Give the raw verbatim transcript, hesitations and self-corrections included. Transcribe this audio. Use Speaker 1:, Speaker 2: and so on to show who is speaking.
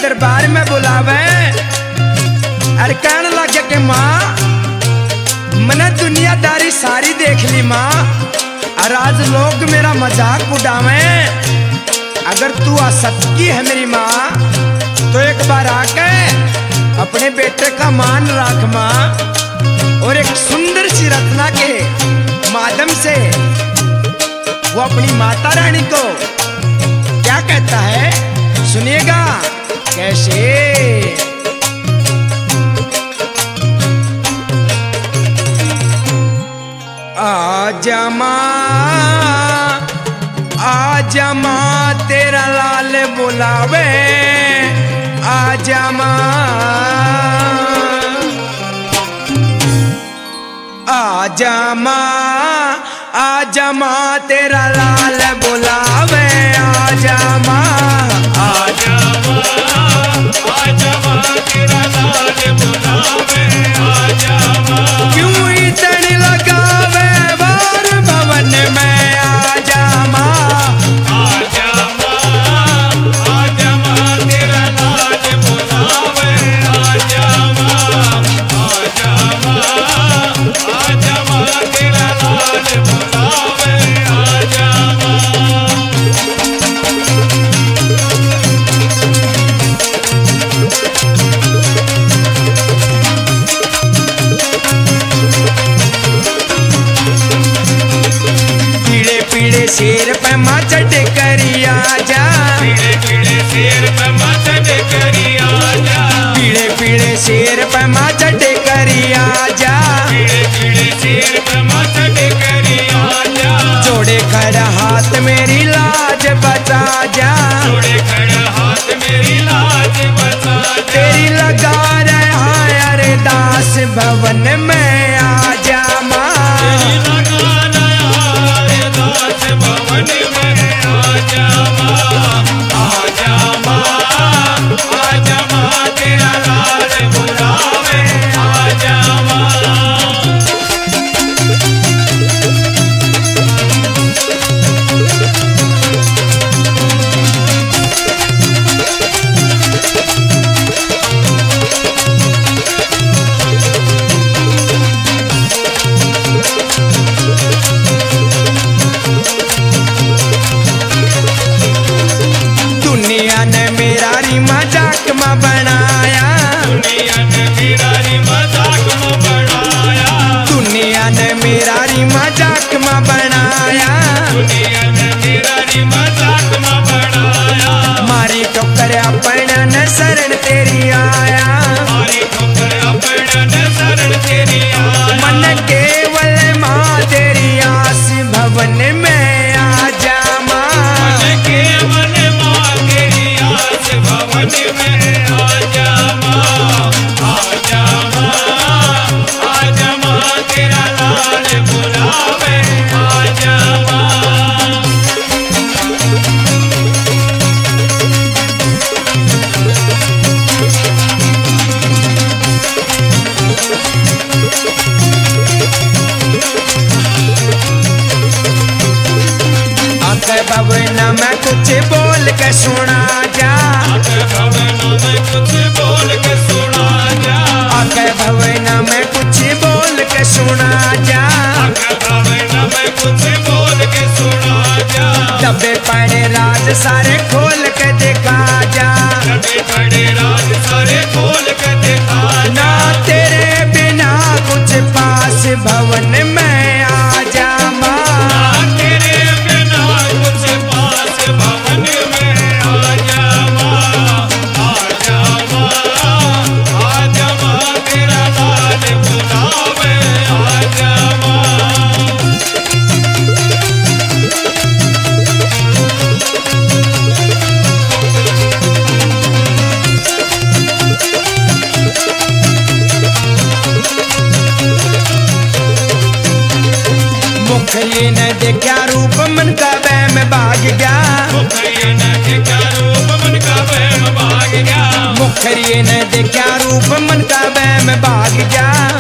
Speaker 1: दरबार में बुलावे अरे कहने लगे कि माँ मैंने दुनियादारी सारी देख ली माँ, और आज लोग मेरा मजाक उड़ावे। अगर तू असत्य है मेरी माँ तो एक बार आके अपने बेटे का मान रख माँ। और एक सुंदर सी रत्ना के माध्यम से वो अपनी माता रानी को क्या कहता है सुनिएगा कैसे। आजा माँ आजा माँ तेरा लाल बुलावे, आजा माँ आजा माँ आजा माँ तेरा लाल बुलावे, आजा माँ
Speaker 2: आजा माँ आजा माँ तेरा लाल बुलावे, आजा माँ
Speaker 1: क्यों इतनी लगावे बार भवन में, आजा माँ
Speaker 2: आजा माँ आजा माँ तेरा लाल बुलावे, आजा माँ आजा माँ आजा माँ तेरा लाल बुलावे, आजा माँ।
Speaker 1: पीड़े पीड़े शेर पे माँ चढ़ करी आजा,
Speaker 2: पीड़े पीड़े शेर पे मदद करी आजा,
Speaker 1: पीड़े पीड़े शेर पे माँ चढ़ करी आजा।
Speaker 2: पीड़े पीड़े शेर पे मदद करी आजा,
Speaker 1: जोड़े खड़ा हाथ मेरी लाज बचा जा,
Speaker 2: जोड़े खड़ा हाथ मेरी लाज बचा जा,
Speaker 1: तेरी लगा रहा अरदास भवन में, आजा माँ
Speaker 2: तेरी लगा नया दास भवन में, आजा माँ आजा माँ आजा माँ तेरा लाल बुलावे, आजा माँ।
Speaker 1: दुनिया ने मेरा री मजाक में बनाया,
Speaker 2: दुनिया ने मेरा री मजाक में बनाया,
Speaker 1: दुनिया ने मेरा री मजाक में बनाया।
Speaker 2: दुनिया ने मेरा री मजाक में बनाया,
Speaker 1: मारी ठोकर अपना न शरण तेरी आया,
Speaker 2: मारी ठोकर अपना न शरण तेरी आया,
Speaker 1: मन केवल माँ तेरी आस भवन में, आजा माँ
Speaker 2: मन केवल माँ तेरी आस भवन में, आजा माँ आजा माँ आजा माँ तेरा लाल बुलावे, आजा माँ।
Speaker 1: आखे भवन में कुछ बोल के सुना जा,
Speaker 2: आके भवन में कुछ बोल के सुना जा,
Speaker 1: आखे भवन में कुछ बोल के सुना जा।
Speaker 2: आके भवन में कुछ बोल के सुना जा,
Speaker 1: दबे पड़े राज सारे खोल के दिखा जा,
Speaker 2: कभी बड़े राज सारे खोल के दिखा
Speaker 1: ना
Speaker 2: जा,
Speaker 1: तेरे बिना कुछ पास भवन में, आजा माँ
Speaker 2: तेरे बिना कुछ पास भवन में, आजा माँ आजा माँ आजा माँ तेरा लाल बुलावे, आजा माँ।
Speaker 1: मुखरी ने देखा रूप मन का वहम भाग गया,
Speaker 2: मुखरिया ने देखा रूप मन का वहम भाग गया,
Speaker 1: मुखरी ने देखा रूप मन का वहम भाग गया।